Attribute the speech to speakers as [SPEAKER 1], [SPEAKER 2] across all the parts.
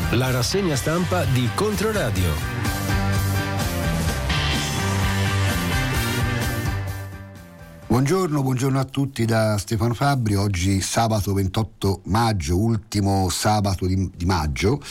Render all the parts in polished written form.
[SPEAKER 1] La rassegna stampa di Controradio.
[SPEAKER 2] Buongiorno a tutti da Stefano Fabbri. Oggi sabato 28 maggio, ultimo sabato di maggio,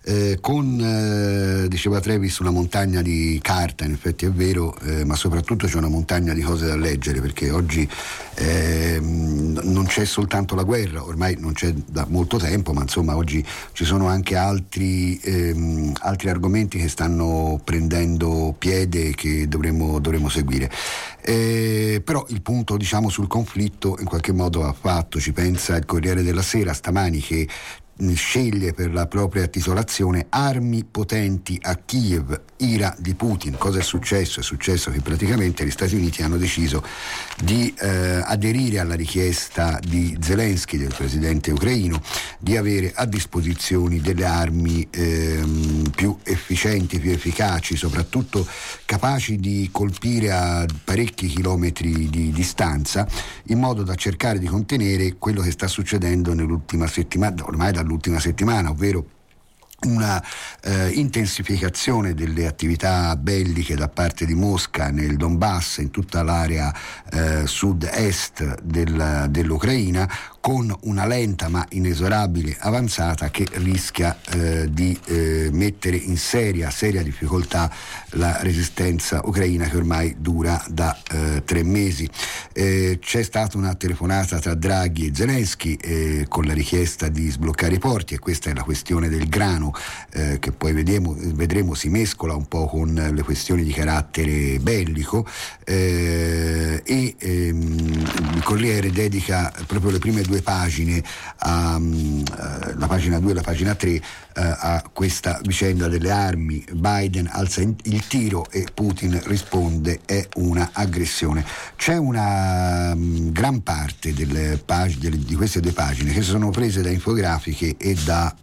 [SPEAKER 2] con, diceva Travis, una montagna di carta, in effetti è vero, ma soprattutto c'è una montagna di cose da leggere, perché oggi non c'è soltanto la guerra, ormai non c'è da molto tempo, ma insomma oggi ci sono anche altri argomenti che stanno prendendo piede e che dovremo seguire. Però il punto, diciamo, sul conflitto in qualche modo va fatto. Ci pensa il Corriere della Sera stamani, che sceglie per la propria titolazione armi potenti a Kiev, ira di Putin. Cosa è successo? È successo che praticamente gli Stati Uniti hanno deciso di aderire alla richiesta di Zelensky, del presidente ucraino, di avere a disposizione delle armi più efficienti, più efficaci, soprattutto capaci di colpire a parecchi chilometri di distanza, in modo da cercare di contenere quello che sta succedendo nell'ultima settimana, ormai dall'ultima settimana, ovvero una intensificazione delle attività belliche da parte di Mosca nel Donbass, in tutta l'area sud-est dell'Ucraina, con una lenta ma inesorabile avanzata che rischia di mettere in seria difficoltà la resistenza ucraina, che ormai dura da 3 mesi. C'è stata una telefonata tra Draghi e Zelensky con la richiesta di sbloccare i porti, e questa è la questione del grano, che poi vedremo si mescola un po' con le questioni di carattere bellico, il Corriere dedica proprio le prime 2 pagine, la pagina 2 e la pagina 3, a questa vicenda delle armi. Biden alza il tiro e Putin risponde: è una aggressione. C'è una gran parte di queste 2 pagine che sono prese da infografiche e da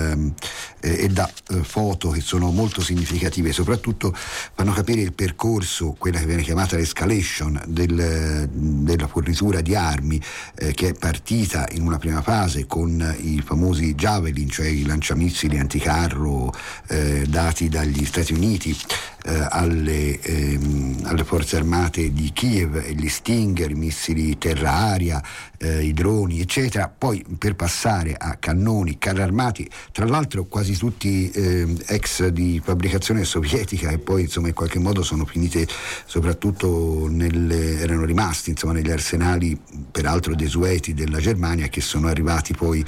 [SPEAKER 2] foto che sono molto significative, soprattutto fanno capire il percorso, quella che viene chiamata l'escalation della fornitura di armi, che è partita in una prima fase con i famosi Javelin, cioè i lanciamissili anticarro dati dagli Stati Uniti alle forze armate di Kiev, e gli Stinger, i missili terra-aria, i droni eccetera, poi per passare a cannoni, carri armati, tra l'altro quasi tutti ex di fabbricazione sovietica, e poi insomma in qualche modo sono finite soprattutto erano rimasti insomma negli arsenali peraltro desueti della Germania, che sono arrivati poi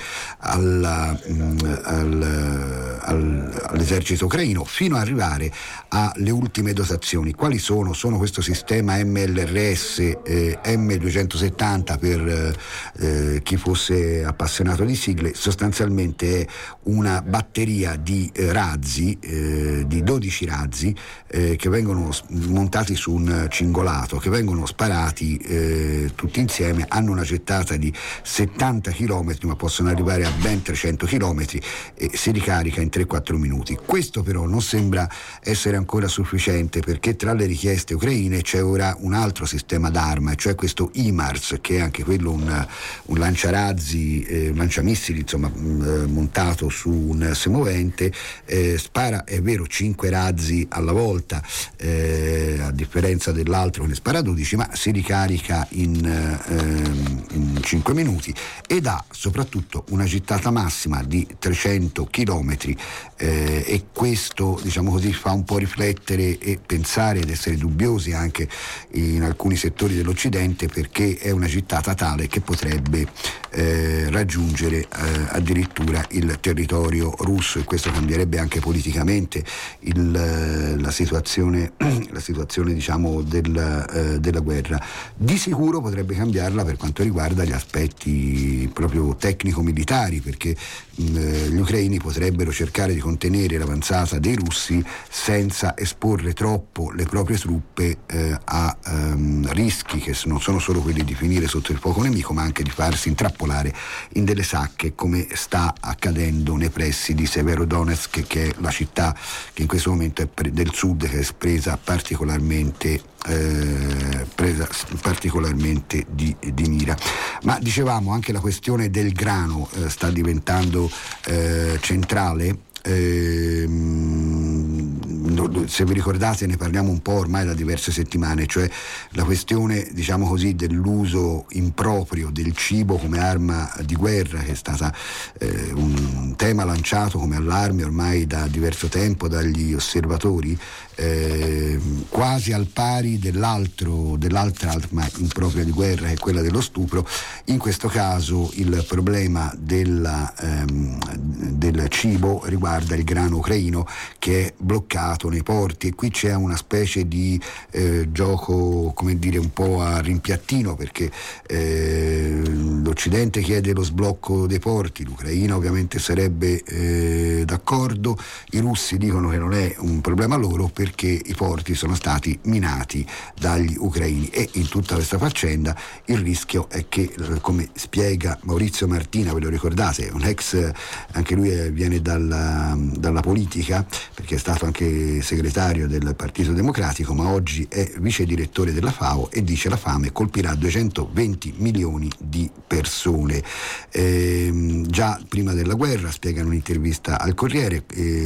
[SPEAKER 2] all'esercito ucraino, fino ad arrivare alle ultime dotazioni. Quali sono? Sono questo sistema MLRS M270, per chi fosse appassionato di sigle. Sostanzialmente è una batteria di razzi, di 12 razzi, che vengono montati su un cingolato, che vengono sparati tutti insieme, hanno una gettata di 70 km, ma possono arrivare a ben 300 km, e si ricarica in 3-4 minuti. Questo però non sembra essere ancora sufficiente, perché tra le richieste ucraine c'è ora un altro sistema d'arma, cioè questo HIMARS, che è anche quello un lanciarazzi, lanciamissili insomma, montato su un semovente, spara, è vero, 5 razzi alla volta, a differenza dell'altro che ne spara 12, ma si ricarica in 5 minuti ed ha soprattutto una gittata massima di 300 km, e questo, diciamo così, fa un po' riflettere e pensare ed essere dubbiosi anche in alcuni settori dell'Occidente, perché è una gittata tale che potrebbe raggiungere addirittura il territorio russo, e questo cambierebbe anche politicamente la situazione diciamo della guerra. Di sicuro potrebbe cambiarla per quanto riguarda gli aspetti proprio tecnico-militari, perché gli ucraini potrebbero cercare di contenere l'avanzata dei russi senza esporre troppo le proprie truppe a rischi che non sono solo quelli di finire sotto il fuoco nemico, ma anche di farsi intrappolare in delle sacche, come sta accadendo nei pressi di Severodonetsk, che è la città che in questo momento è del sud, che è presa particolarmente di mira. Ma dicevamo, anche la questione del grano sta diventando centrale. se vi ricordate ne parliamo un po' ormai da diverse settimane, cioè la questione, diciamo così, dell'uso improprio del cibo come arma di guerra, che è stata un tema lanciato come allarme ormai da diverso tempo dagli osservatori, quasi al pari dell'altra arma impropria di guerra, che è quella dello stupro. In questo caso il problema del cibo riguarda il grano ucraino, che è bloccato nei porti, e qui c'è una specie di gioco, come dire, un po' a rimpiattino, perché l'Occidente chiede lo sblocco dei porti, l'Ucraina ovviamente sarebbe d'accordo, i russi dicono che non è un problema loro perché i porti sono stati minati dagli ucraini, e in tutta questa faccenda il rischio è che, come spiega Maurizio Martina, ve lo ricordate, un ex, anche lui viene dalla politica perché è stato anche segretario del Partito Democratico, ma oggi è vice direttore della FAO, e dice: la fame colpirà 220 milioni di persone. Già prima della guerra, spiega in un'intervista al Corriere,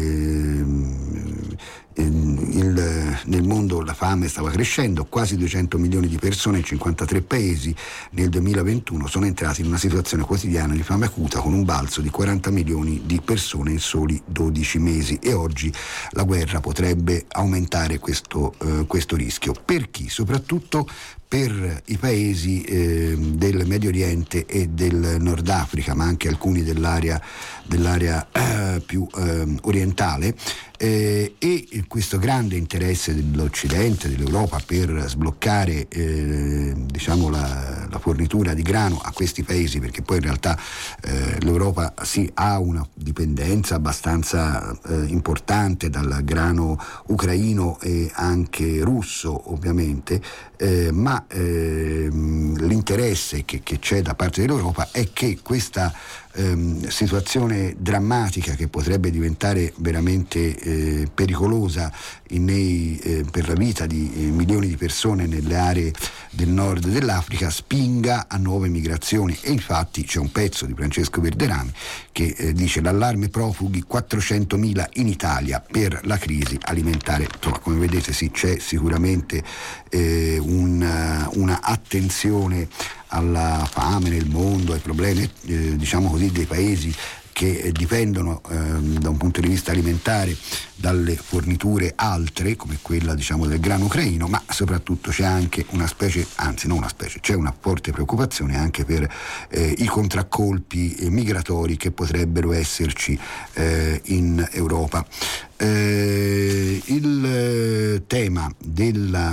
[SPEAKER 2] nel mondo la fame stava crescendo, quasi 200 milioni di persone in 53 paesi nel 2021 sono entrati in una situazione quotidiana di fame acuta, con un balzo di 40 milioni di persone in soli 12 mesi, e oggi la guerra potrebbe aumentare questo rischio. Per chi? Soprattutto per i paesi del Medio Oriente e del Nord Africa, ma anche alcuni dell'area più orientale, e questo grande interesse dell'Occidente, dell'Europa, per sbloccare diciamo la fornitura di grano a questi paesi, perché poi in realtà l'Europa ha una dipendenza abbastanza importante dal grano ucraino e anche russo, ovviamente, ma l'interesse che c'è da parte dell'Europa è che questa situazione drammatica, che potrebbe diventare veramente pericolosa per la vita di milioni di persone nelle aree del nord dell'Africa, spinga a nuove migrazioni. E infatti c'è un pezzo di Francesco Verderami che dice: l'allarme profughi, 400.000 in Italia per la crisi alimentare. Insomma, come vedete, sì, c'è sicuramente una attenzione alla fame nel mondo, ai problemi diciamo così dei paesi che dipendono da un punto di vista alimentare dalle forniture altre, come quella, diciamo, del grano ucraino, ma soprattutto c'è anche c'è una forte preoccupazione anche per i contraccolpi migratori che potrebbero esserci in Europa. Il tema della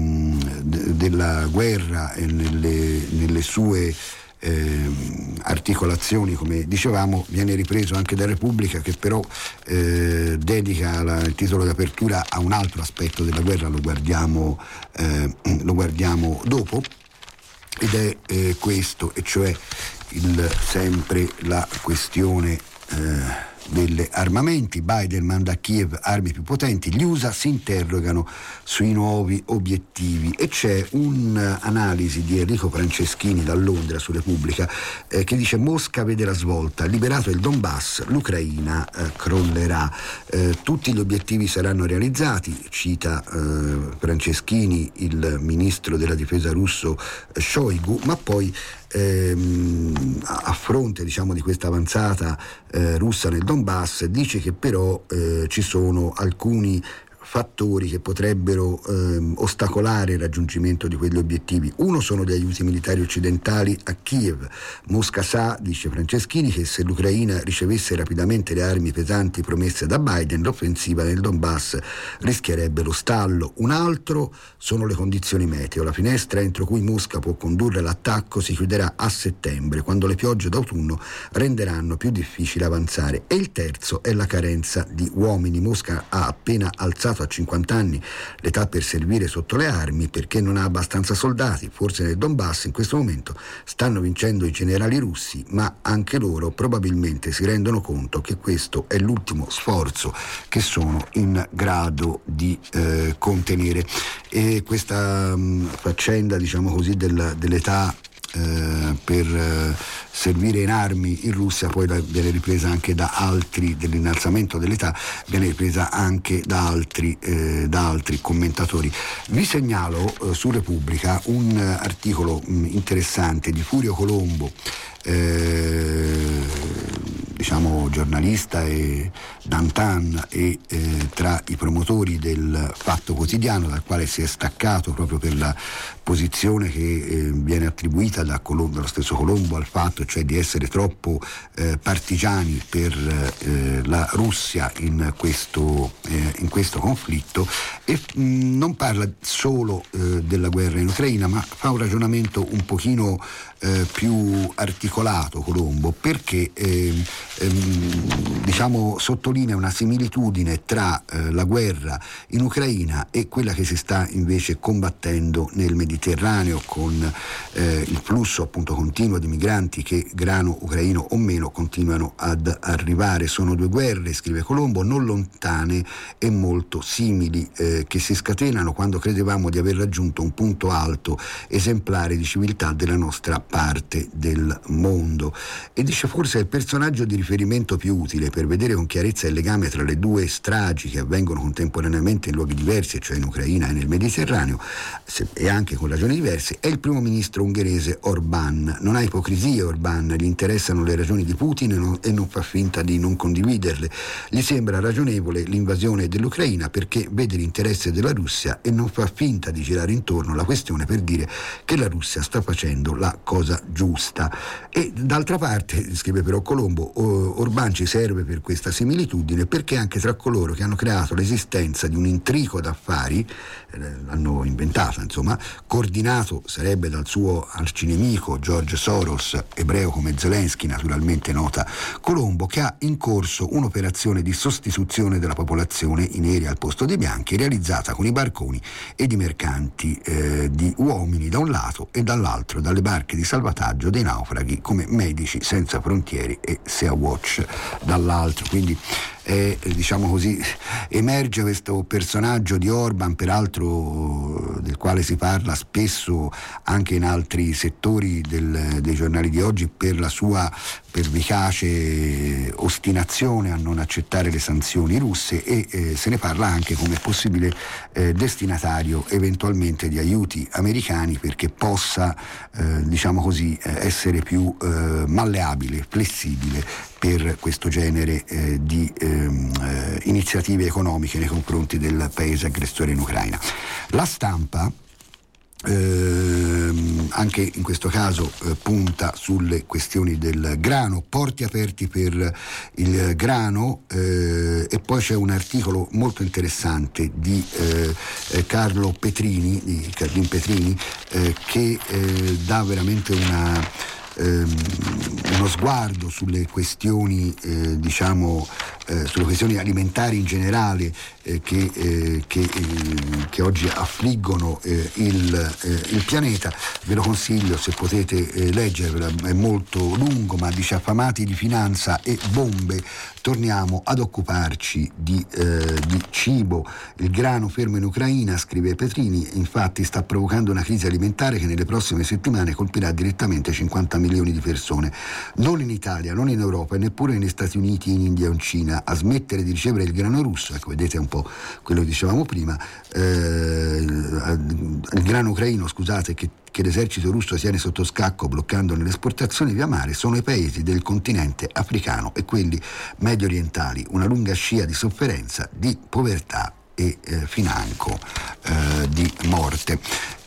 [SPEAKER 2] guerra nelle sue articolazioni, come dicevamo, viene ripreso anche da Repubblica, che però dedica il titolo d'apertura a un altro aspetto della guerra. Lo guardiamo dopo, ed è questo, e cioè sempre la questione delle armamenti. Biden manda a Kiev armi più potenti, gli USA si interrogano sui nuovi obiettivi, e c'è un'analisi di Enrico Franceschini da Londra su Repubblica che dice: Mosca vede la svolta, liberato il Donbass, l'Ucraina crollerà, tutti gli obiettivi saranno realizzati, cita Franceschini il ministro della difesa russo Shoigu, ma poi a fronte, diciamo, di questa avanzata russa nel Donbass, dice che però ci sono alcuni fattori che potrebbero ostacolare il raggiungimento di quegli obiettivi. Uno sono gli aiuti militari occidentali a Kiev. Mosca sa, dice Franceschini, che se l'Ucraina ricevesse rapidamente le armi pesanti promesse da Biden, l'offensiva nel Donbass rischierebbe lo stallo. Un altro sono le condizioni meteo. La finestra entro cui Mosca può condurre l'attacco si chiuderà a settembre, quando le piogge d'autunno renderanno più difficile avanzare. E il terzo è la carenza di uomini. Mosca ha appena alzato a 50 anni l'età per servire sotto le armi perché non ha abbastanza soldati. Forse nel Donbass in questo momento stanno vincendo i generali russi, ma anche loro probabilmente si rendono conto che questo è l'ultimo sforzo che sono in grado di contenere. E questa faccenda, diciamo così, dell'età per servire in armi in Russia poi viene ripresa anche da altri, dell'innalzamento dell'età viene ripresa anche da altri commentatori. Vi segnalo su Repubblica un articolo interessante di Furio Colombo, diciamo giornalista e d'antan e tra i promotori del Fatto Quotidiano, dal quale si è staccato proprio per la posizione che viene attribuita dallo stesso Colombo al Fatto, cioè di essere troppo partigiani per la Russia in questo conflitto, e non parla solo della guerra in Ucraina, ma fa un ragionamento un pochino più articolato Colombo, perché diciamo sottolinea una similitudine tra la guerra in Ucraina e quella che si sta invece combattendo nel Mediterraneo, con il flusso appunto continuo di migranti che, grano ucraino o meno, continuano ad arrivare. Sono due guerre, scrive Colombo, non lontane e molto simili, che si scatenano quando credevamo di aver raggiunto un punto alto esemplare di civiltà della nostra parte del mondo. E dice: forse è il personaggio di riferimento più utile per vedere con chiarezza il legame tra le due stragi che avvengono contemporaneamente in luoghi diversi, cioè in Ucraina e nel Mediterraneo, e anche con ragioni diverse, è il primo ministro ungherese Orbán. Non ha ipocrisie Orbán, gli interessano le ragioni di Putin e non fa finta di non condividerle. Gli sembra ragionevole l'invasione dell'Ucraina perché vede l'interesse della Russia e non fa finta di girare intorno la questione per dire che la Russia sta facendo la cosa giusta. E d'altra parte, scrive però Colombo, Orbán ci serve per questa similitudine perché anche tra coloro che hanno creato l'esistenza di un intrico d'affari, l'hanno inventata insomma, coordinato sarebbe dal suo arcinemico George Soros, ebreo come Zelensky, naturalmente nota Colombo, che ha in corso un'operazione di sostituzione della popolazione, i neri al posto dei bianchi, realizzata con i barconi ed i mercanti di uomini da un lato e dall'altro dalle barche di salvataggio dei naufraghi come Medici Senza Frontiere e Sea Watch dall'altro. Quindi diciamo così, emerge questo personaggio di Orbán, peraltro del quale si parla spesso anche in altri settori dei giornali di oggi per la sua pervicace ostinazione a non accettare le sanzioni russe, e se ne parla anche come possibile destinatario eventualmente di aiuti americani perché possa diciamo così essere più malleabile, flessibile per questo genere di iniziative economiche nei confronti del paese aggressore in Ucraina. La Stampa anche in questo caso punta sulle questioni del grano, porti aperti per il grano, e poi c'è un articolo molto interessante di Carlo Petrini, di Carlin Petrini, che dà veramente uno sguardo sulle questioni sulle questioni alimentari in generale che oggi affliggono il pianeta. Ve lo consiglio se potete leggervela, è molto lungo, ma dice: affamati di finanza e bombe, torniamo ad occuparci di cibo. Il grano fermo in Ucraina, scrive Petrini, infatti sta provocando una crisi alimentare che nelle prossime settimane colpirà direttamente 50 milioni di persone. Non in Italia, non in Europa e neppure negli Stati Uniti, in India o in Cina. A smettere di ricevere il grano russo, ecco, vedete un po' quello che dicevamo prima, il grano ucraino, scusate, che l'esercito russo tiene sotto scacco bloccandone le esportazioni via mare, sono i paesi del continente africano e quelli medio orientali, una lunga scia di sofferenza, di povertà e financo di morte.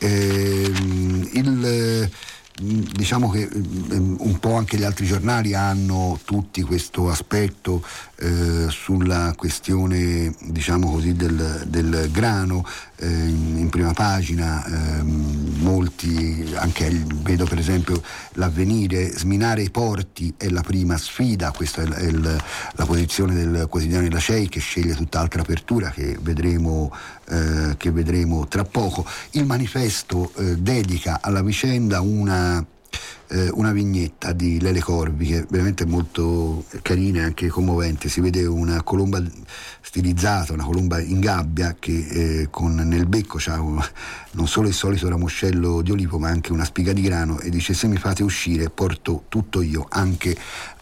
[SPEAKER 2] Diciamo che un po' anche gli altri giornali hanno tutti questo aspetto sulla questione, diciamo così, del grano in prima pagina. Molti, anche vedo per esempio l'Avvenire, sminare i porti è la prima sfida, questa è la posizione del quotidiano La CEI, che sceglie tutt'altra apertura che vedremo tra poco. Il Manifesto dedica alla vicenda una una vignetta di Lele Corvi che è veramente molto carina e anche commovente. Si vede una colomba stilizzata, una colomba in gabbia che nel becco c'ha non solo il solito ramoscello di olivo ma anche una spiga di grano, e dice: se mi fate uscire porto tutto io, anche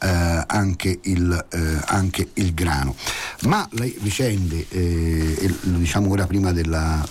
[SPEAKER 2] il grano. Ma le vicende, lo diciamo ora prima del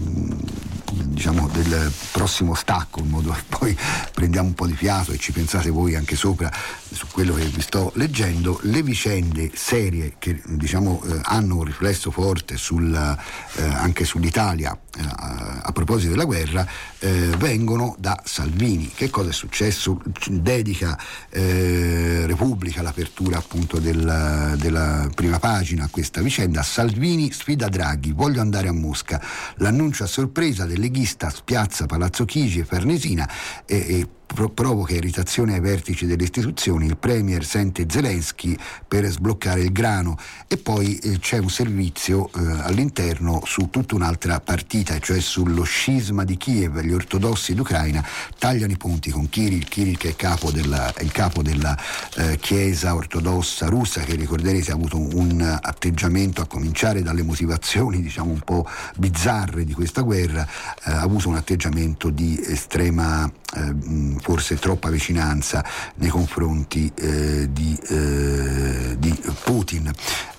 [SPEAKER 2] prossimo stacco, in modo che poi prendiamo un po' di fiato e ci pensate voi anche sopra su quello che vi sto leggendo. Le vicende serie che hanno un riflesso forte anche sull'Italia a proposito della guerra vengono da Salvini. Che cosa è successo? Dedica Repubblica l'apertura appunto della prima pagina a questa vicenda. Salvini sfida Draghi: voglio andare a Mosca. L'annuncio a sorpresa del leghista spiazza Palazzo Chigi e Farnesina e provoca irritazione ai vertici delle istituzioni. Il premier sente Zelensky per sbloccare il grano, e poi c'è un servizio all'interno su tutta un'altra partita, cioè sullo scisma di Kiev. Gli ortodossi d'Ucraina tagliano i ponti con Kirill che è il capo della chiesa ortodossa russa, che ricorderete ha avuto un atteggiamento, a cominciare dalle motivazioni un po' bizzarre di questa guerra, ha avuto un atteggiamento di estrema forse troppa vicinanza nei confronti di Putin.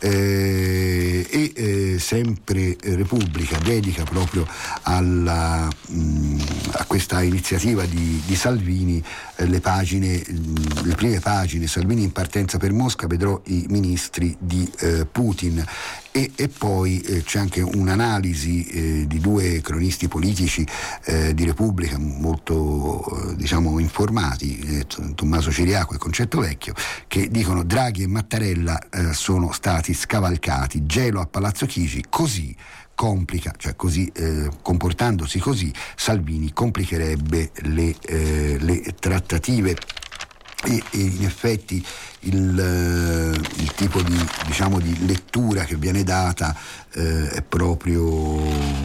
[SPEAKER 2] Sempre Repubblica dedica proprio a questa iniziativa di Salvini le prime pagine. Salvini in partenza per Mosca, vedrò i ministri di Putin. E poi c'è anche un'analisi di due cronisti politici di Repubblica molto informati, Tommaso Ciriaco e Concetto Vecchio, che dicono: Draghi e Mattarella sono stati scavalcati, gelo a Palazzo Chigi, così comportandosi così Salvini complicherebbe le trattative. E in effetti il tipo di lettura che viene data è proprio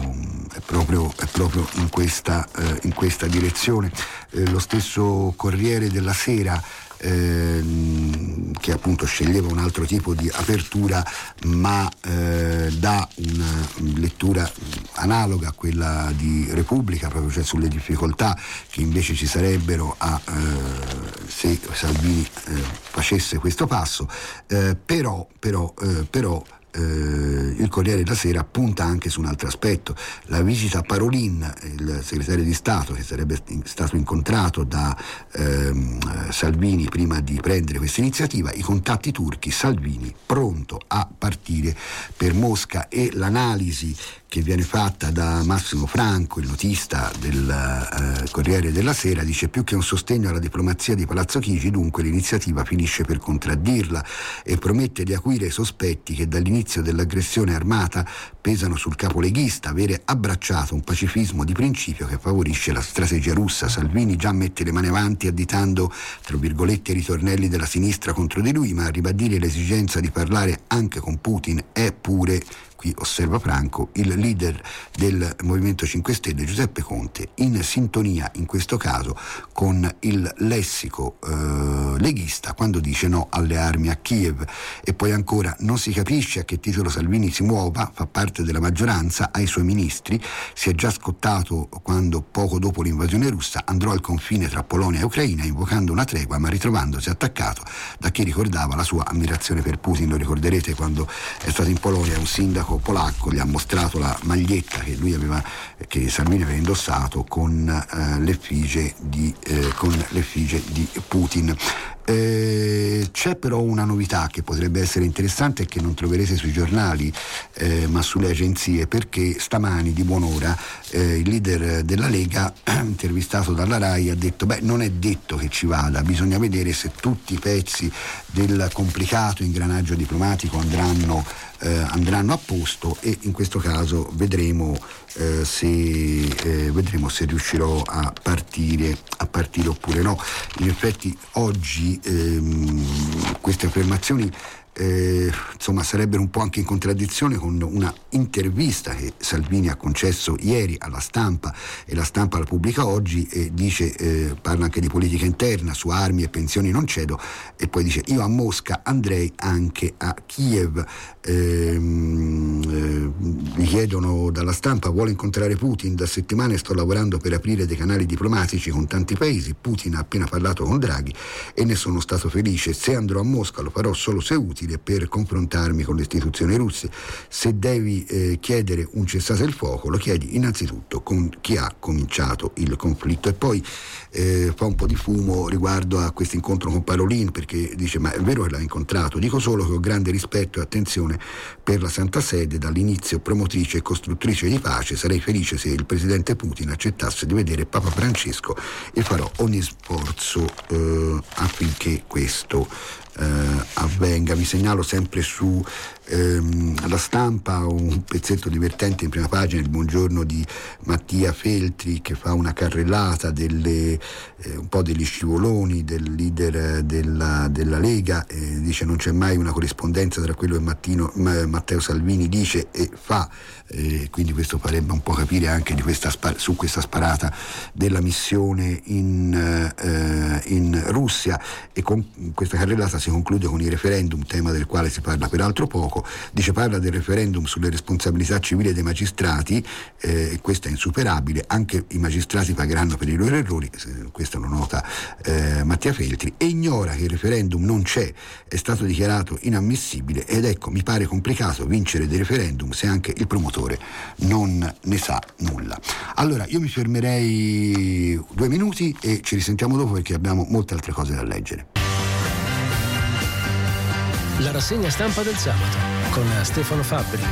[SPEAKER 2] in questa direzione. Lo stesso Corriere della Sera, che appunto sceglieva un altro tipo di apertura, ma dà una lettura analoga a quella di Repubblica, proprio cioè sulle difficoltà che invece ci sarebbero se Salvini facesse questo passo, però il Corriere della Sera punta anche su un altro aspetto: la visita a Parolin, il segretario di Stato che sarebbe stato incontrato da Salvini prima di prendere questa iniziativa, i contatti turchi, Salvini pronto a partire per Mosca. E l'analisi che viene fatta da Massimo Franco, il notista del Corriere della Sera, dice: più che un sostegno alla diplomazia di Palazzo Chigi, dunque l'iniziativa finisce per contraddirla e promette di acuire i sospetti che dall'inizio dell'aggressione armata pesano sul capo leghista, avere abbracciato un pacifismo di principio che favorisce la strategia russa. Salvini già mette le mani avanti additando, tra virgolette, i ritornelli della sinistra contro di lui, ma a ribadire l'esigenza di parlare anche con Putin è pure, qui osserva Franco, il leader del Movimento 5 Stelle Giuseppe Conte, in sintonia in questo caso con il lessico leghista quando dice no alle armi a Kiev. E poi ancora: non si capisce a che titolo Salvini si muova, fa parte della maggioranza, ha i suoi ministri, si è già scottato quando poco dopo l'invasione russa andrò al confine tra Polonia e Ucraina invocando una tregua, ma ritrovandosi attaccato da chi ricordava la sua ammirazione per Putin. Lo ricorderete, quando è stato in Polonia un sindaco polacco gli ha mostrato la maglietta che Salvini aveva indossato con l'effigie di Putin. C'è però una novità che potrebbe essere interessante e che non troverete sui giornali ma sulle agenzie, perché stamani di buon'ora il leader della Lega, intervistato dalla RAI, ha detto: non è detto che ci vada, bisogna vedere se tutti i pezzi del complicato ingranaggio diplomatico andranno a posto, e in questo caso vedremo se riuscirò a partire oppure no. In effetti oggi queste affermazioni insomma sarebbero un po' anche in contraddizione con una intervista che Salvini ha concesso ieri alla Stampa, e la Stampa la pubblica oggi, e dice, parla anche di politica interna, su armi e pensioni non cedo, e poi dice: io a Mosca andrei anche a Kiev. Gli chiedono dalla Stampa: vuole incontrare Putin? Da settimane sto lavorando per aprire dei canali diplomatici con tanti paesi. Putin ha appena parlato con Draghi e ne sono stato felice. Se andrò a Mosca lo farò solo se utile per confrontarmi con le istituzioni russe. Se devi chiedere un cessate il fuoco, lo chiedi innanzitutto con chi ha cominciato il conflitto. E poi fa un po' di fumo riguardo a questo incontro con Parolin, perché dice: ma è vero che l'ha incontrato? Dico solo che ho grande rispetto e attenzione per la Santa Sede, dall'inizio promotrice e costruttrice di pace. Sarei felice se il presidente Putin accettasse di vedere Papa Francesco e farò ogni sforzo affinché questo avvenga. Vi segnalo sempre su La Stampa un pezzetto divertente in prima pagina, il buongiorno di Mattia Feltri, che fa una carrellata un po' degli scivoloni del leader della Lega. Dice: non c'è mai una corrispondenza tra quello che Matteo Salvini dice e fa, quindi questo farebbe un po' capire anche di su questa sparata della missione in Russia. E con questa carrellata si conclude con il referendum, tema del quale si parla peraltro poco. Dice: parla del referendum sulle responsabilità civili dei magistrati, questo è insuperabile, anche i magistrati pagheranno per i loro errori, questo lo nota Mattia Feltri, e ignora che il referendum non c'è, è stato dichiarato inammissibile, ed ecco, mi pare complicato vincere dei referendum se anche il promotore non ne sa nulla. Allora io mi fermerei 2 minuti e ci risentiamo dopo, perché abbiamo molte altre cose da leggere.
[SPEAKER 1] La rassegna stampa del sabato con Stefano Fabbri.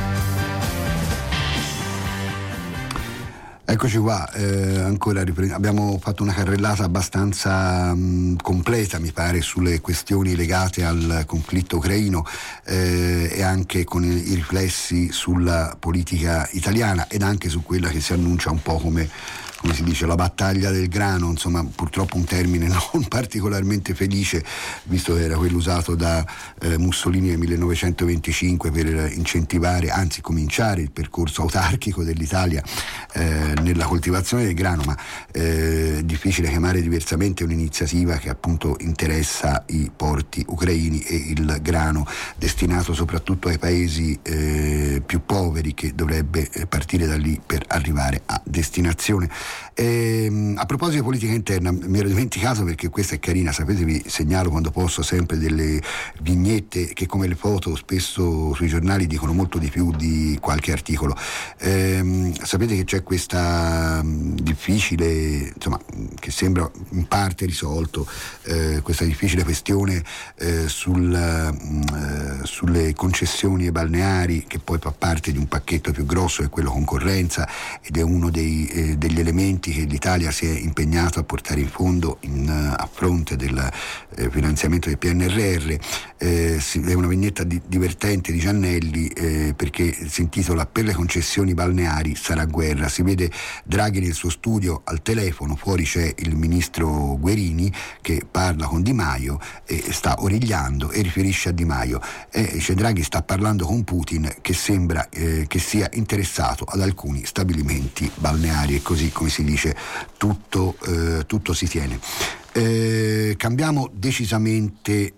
[SPEAKER 2] Eccoci qua, ancora abbiamo fatto una carrellata abbastanza completa, mi pare, sulle questioni legate al conflitto ucraino, e anche con i riflessi sulla politica italiana, ed anche su quella che si annuncia un po' come si dice, la battaglia del grano, insomma, purtroppo un termine non particolarmente felice, visto che era quello usato da Mussolini nel 1925 per incentivare, anzi cominciare il percorso autarchico dell'Italia nella coltivazione del grano, ma è difficile chiamare diversamente un'iniziativa che appunto interessa i porti ucraini e il grano destinato soprattutto ai paesi più poveri, che dovrebbe partire da lì per arrivare a destinazione. A proposito di politica interna, mi ero dimenticato, perché questa è carina, sapete, vi segnalo quando posso sempre delle vignette che, come le foto, spesso sui giornali dicono molto di più di qualche articolo. Sapete che c'è questa difficile, insomma, che sembra in parte risolto, questa difficile questione sulle concessioni balneari, che poi fa parte di un pacchetto più grosso, è quello concorrenza, ed è uno degli elementi che l'Italia si è impegnato a portare in fondo a fronte del finanziamento del PNRR. È una vignetta divertente di Giannelli, perché si intitola "Per le concessioni balneari sarà guerra". Si vede Draghi nel suo studio al telefono, fuori c'è il ministro Guerini che parla con Di Maio e sta origliando e riferisce a Di Maio. Dice: Draghi sta parlando con Putin, che sembra che sia interessato ad alcuni stabilimenti balneari, e così, come si dice, tutto si tiene. Cambiamo decisamente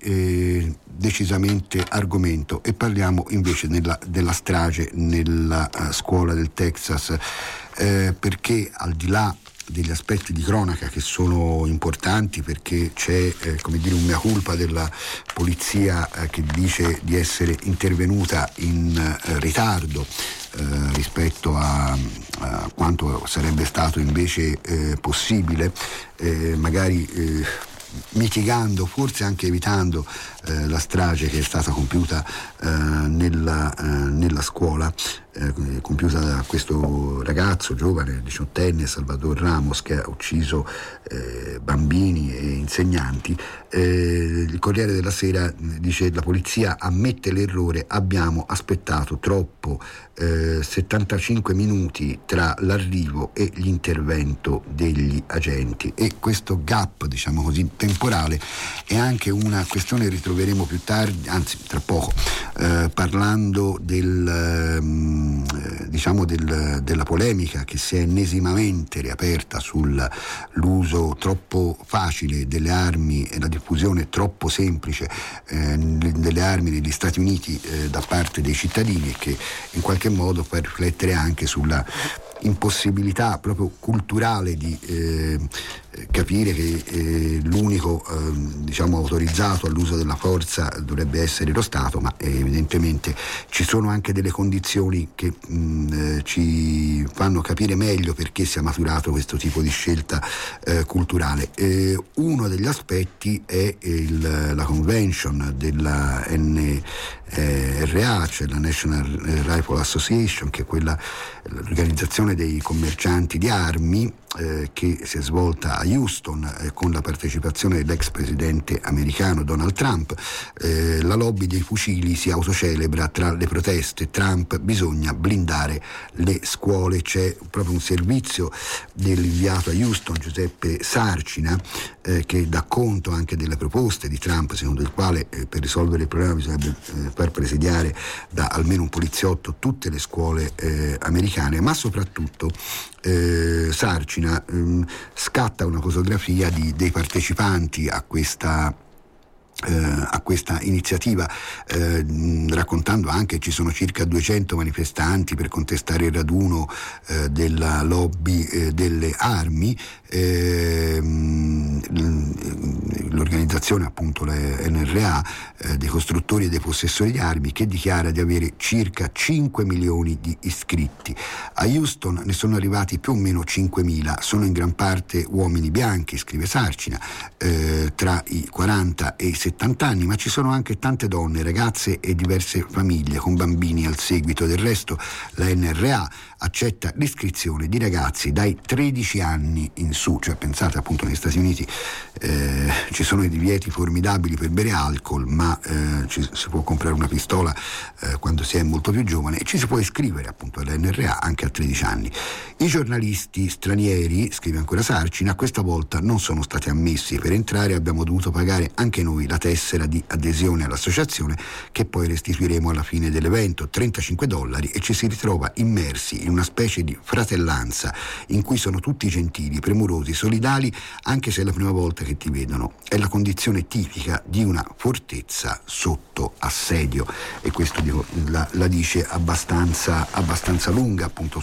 [SPEAKER 2] argomento e parliamo invece della strage nella scuola del Texas, perché al di là degli aspetti di cronaca che sono importanti, perché c'è un mea culpa della polizia che dice di essere intervenuta in ritardo rispetto a quanto sarebbe stato invece possibile, magari mitigando, forse anche evitando la strage che è stata compiuta nella scuola. compiuta da questo ragazzo giovane, 18enne, Salvador Ramos, che ha ucciso bambini e insegnanti. Il Corriere della Sera dice: la polizia ammette l'errore, abbiamo aspettato troppo, 75 minuti tra l'arrivo e l'intervento degli agenti. E questo gap, diciamo così, temporale è anche una questione che ritroveremo più tardi, anzi tra poco, parlando della polemica che si è ennesimamente riaperta sull'uso troppo facile delle armi e la diffusione troppo semplice delle armi negli Stati Uniti da parte dei cittadini, e che in qualche modo fa riflettere anche sulla impossibilità proprio culturale di capire che l'unico autorizzato all'uso della forza dovrebbe essere lo Stato, ma evidentemente ci sono anche delle condizioni che ci fanno capire meglio perché si è maturato questo tipo di scelta culturale. Uno degli aspetti è la convention della NRA, cioè la National Rifle Association, che è l'organizzazione dei commercianti di armi, che si è svolta a Houston con la partecipazione dell'ex presidente americano Donald Trump. La lobby dei fucili si autocelebra tra le proteste: Trump, bisogna blindare le scuole. C'è proprio un servizio dell'inviato a Houston Giuseppe Sarcina che dà conto anche delle proposte di Trump, secondo il quale per risolvere il problema bisognerebbe far presidiare da almeno un poliziotto tutte le scuole americane. Ma soprattutto Sarcina scatta una fotografia dei partecipanti a questa iniziativa, raccontando anche che ci sono circa 200 manifestanti per contestare il raduno della lobby delle armi. L'organizzazione, appunto la NRA, dei costruttori e dei possessori di armi, che dichiara di avere circa 5 milioni di iscritti. A Houston ne sono arrivati più o meno 5.000, sono in gran parte uomini bianchi, scrive Sarcina, tra i 40 e i 70 anni, ma ci sono anche tante donne, ragazze e diverse famiglie con bambini al seguito. Del resto la NRA accetta l'iscrizione di ragazzi dai 13 anni in su, cioè pensate, appunto negli Stati Uniti ci sono i divieti formidabili per bere alcol, ma si può comprare una pistola quando si è molto più giovane, e ci si può iscrivere appunto all'NRA anche a 13 anni. I giornalisti stranieri, scrive ancora Sarcina, questa volta non sono stati ammessi. Per entrare abbiamo dovuto pagare anche noi la tessera di adesione all'associazione, che poi restituiremo alla fine dell'evento, $35, e ci si ritrova immersi in una specie di fratellanza in cui sono tutti gentili, premurosi, solidali, anche se è la prima volta che ti vedono. È la condizione tipica di una fortezza sotto assedio, e questo la dice abbastanza lunga, appunto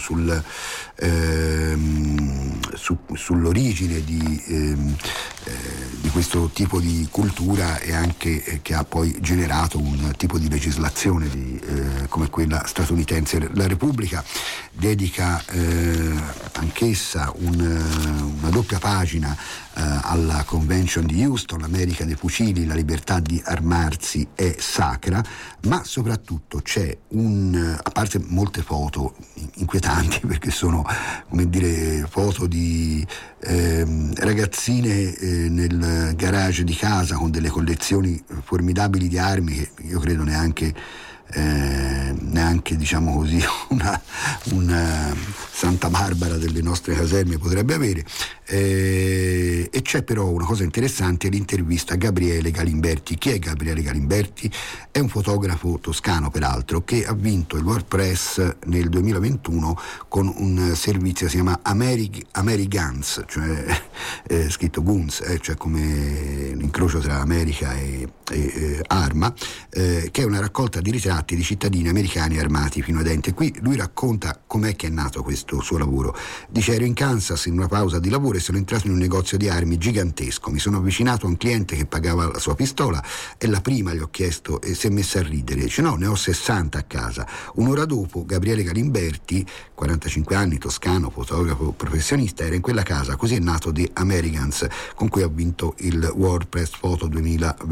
[SPEAKER 2] sull'origine di questo tipo di cultura, e anche che ha poi generato un tipo di legislazione come quella statunitense. La Repubblica dedica anch'essa una doppia pagina alla convention di Houston: l'America dei fucili, la libertà di armarsi è sacra. Ma soprattutto c'è a parte molte foto inquietanti, perché sono, come dire, foto di ragazzine nel garage di casa con delle collezioni formidabili di armi che io credo neanche diciamo così una Santa Barbara delle nostre caserme potrebbe avere, e c'è però una cosa interessante: l'intervista a Gabriele Galimberti. Chi è Gabriele Galimberti? È un fotografo toscano, peraltro, che ha vinto il World Press nel 2021 con un servizio che si chiama Ameriguns, cioè scritto Guns, cioè come l'incrocio tra America e arma, che è una raccolta di ritratti di cittadini americani armati fino ai denti. Qui lui racconta com'è che è nato questo suo lavoro. Dice: ero in Kansas in una pausa di lavoro e sono entrato in un negozio di armi gigantesco. Mi sono avvicinato a un cliente che pagava la sua pistola e la prima gli ho chiesto e si è messa a ridere. Dice: no, ne ho 60 a casa. Un'ora dopo Gabriele Galimberti, 45 anni, toscano, fotografo professionista, era in quella casa. Così è nato The Americans, con cui ha vinto il World Press Photo 2021.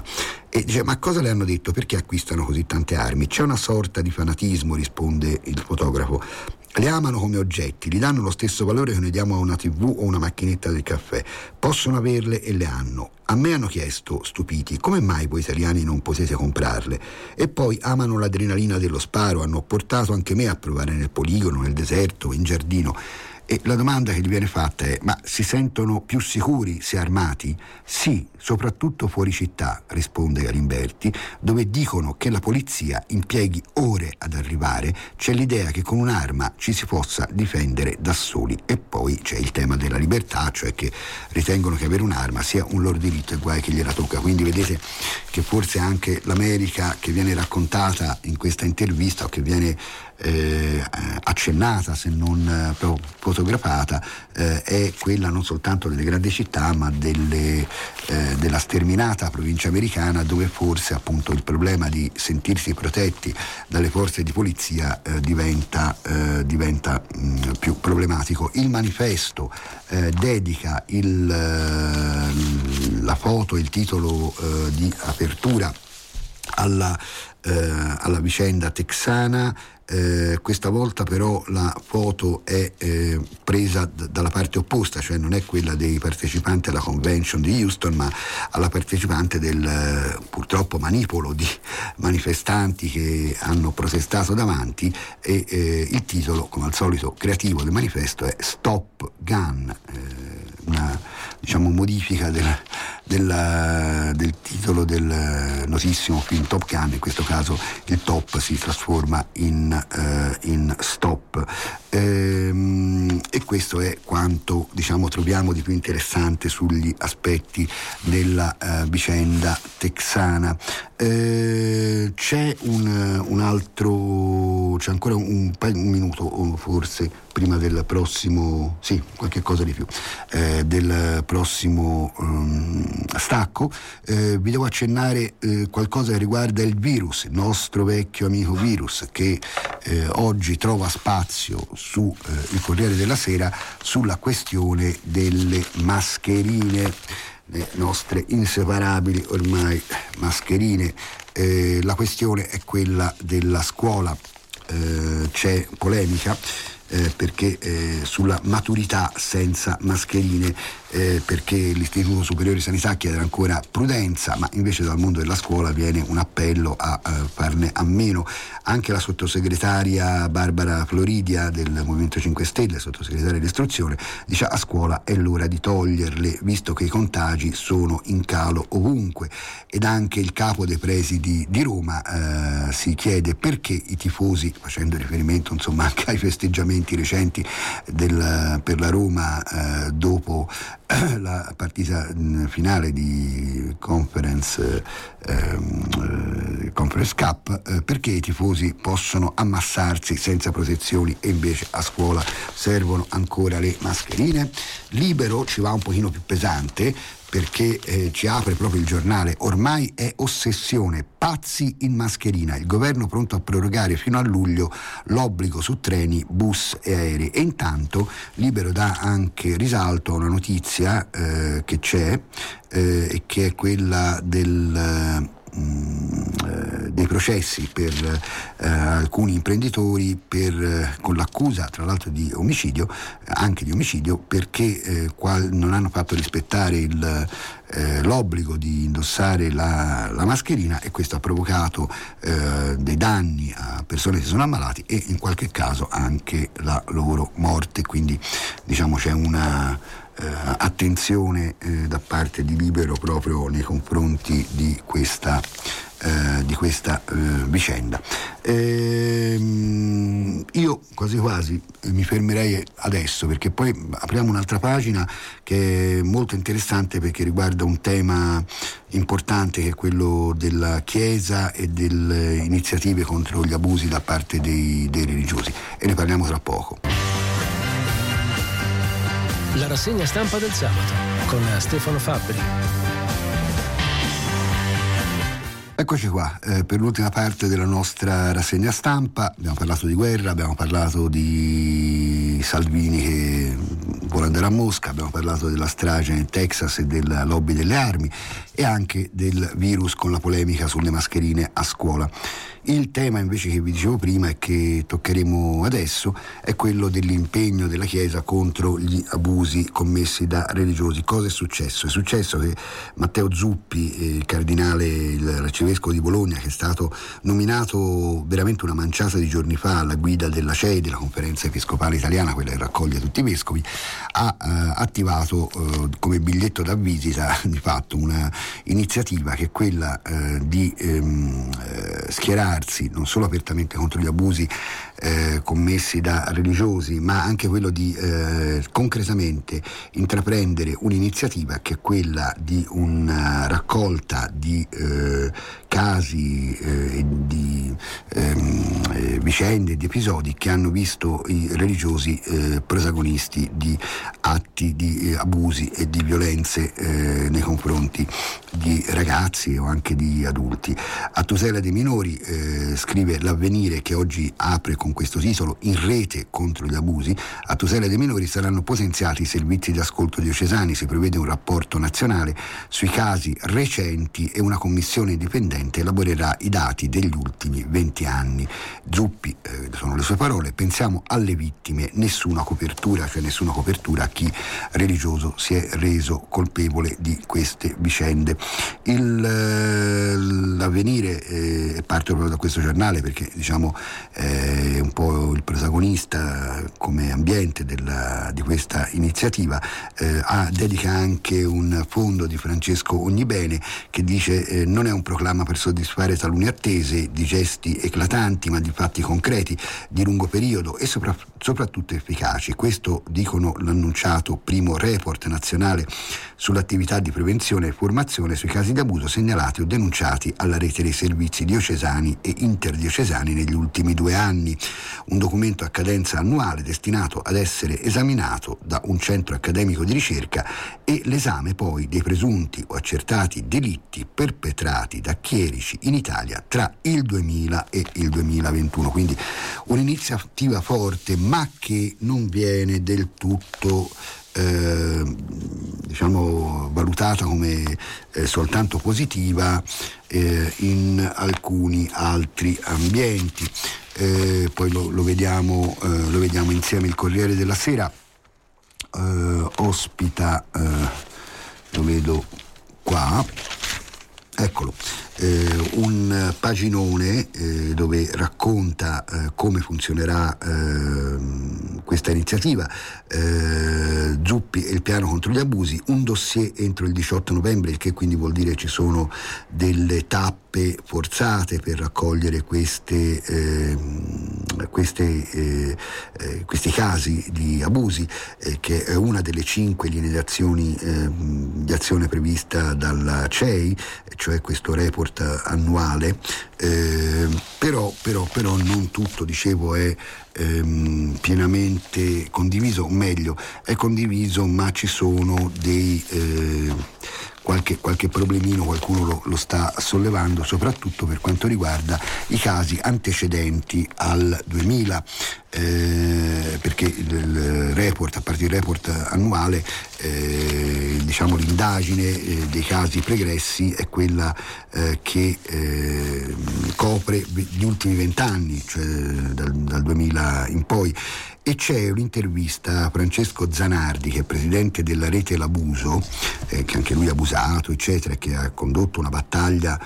[SPEAKER 2] e dice: ma cosa le hanno detto? Perché acquistano così tante armi? C'è una sorta di fanatismo, risponde il fotografo. Le amano come oggetti, gli danno lo stesso valore che noi diamo a una TV o una macchinetta del caffè. Possono averle e le hanno. A me hanno chiesto, stupiti, come mai voi italiani non potete comprarle? E poi amano l'adrenalina dello sparo, hanno portato anche me a provare nel poligono, nel deserto, in giardino. E la domanda che gli viene fatta è: ma si sentono più sicuri se armati? Sì, soprattutto fuori città, risponde Galimberti, dove dicono che la polizia impieghi ore ad arrivare. C'è l'idea che con un'arma ci si possa difendere da soli. E poi c'è il tema della libertà, cioè che ritengono che avere un'arma sia un loro diritto e guai che gliela tocca. Quindi vedete che forse anche l'America che viene raccontata in questa intervista, o che viene accennata, se non proprio fotografata, è quella non soltanto delle grandi città, ma della sterminata provincia americana, dove forse appunto il problema di sentirsi protetti dalle forze di polizia diventa più problematico. Il manifesto dedica la foto, il titolo di apertura alla vicenda texana. Questa volta però la foto è presa dalla parte opposta, cioè non è quella dei partecipanti alla convention di Houston, ma alla partecipante del purtroppo manipolo di manifestanti che hanno protestato davanti, e il titolo, come al solito creativo del manifesto, è Stop Gun, una modifica del titolo del notissimo film Top Gun. In questo caso il top si trasforma in stop, e questo è quanto troviamo di più interessante sugli aspetti della vicenda texana. C'è ancora un minuto forse prima del prossimo, sì, qualche cosa di più, del prossimo stacco. Vi devo accennare qualcosa che riguarda il virus, il nostro vecchio amico virus, che oggi trova spazio su il Corriere della Sera sulla questione delle mascherine, le nostre inseparabili ormai mascherine. La questione è quella della scuola. C'è polemica perché sulla maturità senza mascherine, perché l'Istituto Superiore di Sanità chiede ancora prudenza, ma invece dal mondo della scuola viene un appello a farne a meno. Anche la sottosegretaria Barbara Floridia del Movimento 5 Stelle, sottosegretaria dell'istruzione, dice: a scuola è l'ora di toglierle, visto che i contagi sono in calo ovunque. Ed anche il capo dei presidi di Roma si chiede perché i tifosi, facendo riferimento anche ai festeggiamenti recenti per la Roma dopo la partita finale di Conference Cup, perché i tifosi possono ammassarsi senza protezioni e invece a scuola servono ancora le mascherine. Libero ci va un pochino più pesante, perché ci apre proprio il giornale: ormai è ossessione, pazzi in mascherina, il governo pronto a prorogare fino a luglio l'obbligo su treni, bus e aerei. E intanto Libero dà anche risalto a una notizia che c'è, e che è quella dei processi per alcuni imprenditori con l'accusa tra l'altro di omicidio, anche di omicidio, perché non hanno fatto rispettare l'obbligo di indossare la mascherina, e questo ha provocato dei danni a persone che si sono ammalati e in qualche caso anche la loro morte. Quindi c'è una attenzione da parte di Libero proprio nei confronti di questa vicenda. Io quasi mi fermerei adesso, perché poi apriamo un'altra pagina che è molto interessante, perché riguarda un tema importante, che è quello della Chiesa e delle iniziative contro gli abusi da parte dei religiosi, e ne parliamo tra poco.
[SPEAKER 1] La rassegna stampa del sabato con Stefano Fabbri.
[SPEAKER 2] Eccoci qua, per l'ultima parte della nostra rassegna stampa. Abbiamo parlato di guerra, abbiamo parlato di Salvini che vuole andare a Mosca, abbiamo parlato della strage in Texas e della lobby delle armi e anche del virus con la polemica sulle mascherine a scuola. Il tema invece che vi dicevo prima e che toccheremo adesso è quello dell'impegno della Chiesa contro gli abusi commessi da religiosi. Cosa è successo? È successo che Matteo Zuppi, il cardinale, l'arcivescovo di Bologna, che è stato nominato veramente una manciata di giorni fa alla guida della CEI, la Conferenza Episcopale Italiana, quella che raccoglie tutti i vescovi, ha attivato come biglietto da visita di fatto una iniziativa che è quella di schierarsi non solo apertamente contro gli abusi commessi da religiosi, ma anche quello di concretamente intraprendere un'iniziativa che è quella di una raccolta di casi e di vicende, di episodi che hanno visto i religiosi protagonisti di atti di abusi e di violenze nei confronti di ragazzi o anche di adulti. A tutela dei minori, scrive l'Avvenire, che oggi apre con questo titolo: in rete contro gli abusi, a tutela dei minori saranno potenziati i servizi di ascolto diocesani, si prevede un rapporto nazionale sui casi recenti e una commissione indipendente elaborerà i dati degli ultimi 20 anni. Zuppi, sono le sue parole: pensiamo alle vittime, nessuna copertura a chi religioso si è reso colpevole di queste vicende. L'Avvenire parte proprio da questo giornale perché è un po' il protagonista come ambiente di questa iniziativa. Dedica anche un fondo di Francesco Ognibene che dice non è un proclama per soddisfare talune attese di gesti eclatanti, ma di fatti concreti di lungo periodo e soprattutto efficaci. Questo dicono l'annunciato primo report nazionale sull'attività di prevenzione e formazione sui casi di abuso segnalati o denunciati alla rete dei servizi diocesani e interdiocesani negli ultimi 2 anni. Un documento a cadenza annuale destinato ad essere esaminato da un centro accademico di ricerca e l'esame poi dei presunti o accertati delitti perpetrati da chierici in Italia tra il 2000 e il 2021. Quindi un'iniziativa forte, ma che non viene del tutto valutata come soltanto positiva in alcuni altri ambienti. Poi lo vediamo insieme. Il Corriere della Sera ospita, lo vedo qua, eccolo, un paginone dove racconta come funzionerà questa iniziativa. Zuppi e il piano contro gli abusi, un dossier entro il 18 novembre, il che quindi vuol dire ci sono delle tappe forzate per raccogliere questi casi di abusi, che è una delle 5 linee di azione prevista dalla CEI, cioè questo report annuale. Però non tutto, dicevo, è pienamente condiviso, o meglio è condiviso, ma ci sono qualche problemino, qualcuno lo sta sollevando, soprattutto per quanto riguarda i casi antecedenti al 2000, perché il report, a parte il report annuale, l'indagine dei casi pregressi è quella che copre gli ultimi 20 anni, cioè dal 2000 in poi. E c'è un'intervista a Francesco Zanardi, che è presidente della rete L'Abuso, che anche lui ha abusato, eccetera, che ha condotto una battaglia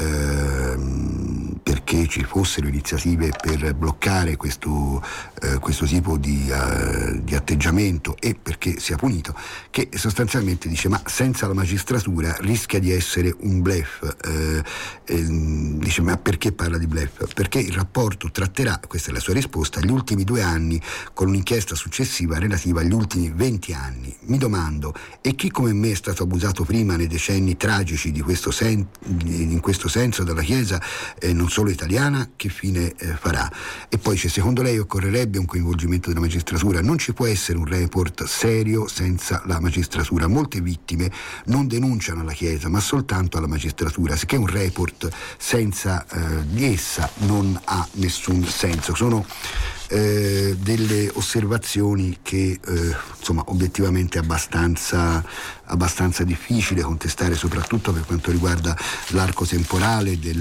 [SPEAKER 2] perché ci fossero iniziative per bloccare questo tipo di atteggiamento e perché sia punito, che sostanzialmente dice: ma senza la magistratura rischia di essere un bluff. Dice: ma perché parla di bluff? Perché il rapporto tratterà, questa è la sua risposta, gli ultimi 2 anni con un'inchiesta successiva relativa agli ultimi 20 anni. Mi domando: e chi come me è stato abusato prima nei decenni tragici in questo senso dalla Chiesa, non solo italiana, che fine farà? E poi c'è: secondo lei occorrerebbe un coinvolgimento della magistratura? Non ci può essere un report serio senza la magistratura. Molte vittime non denunciano alla Chiesa ma soltanto alla magistratura, sicché un report senza di essa non ha nessun senso. Sono delle osservazioni che insomma obiettivamente è abbastanza difficile contestare, soprattutto per quanto riguarda l'arco temporale di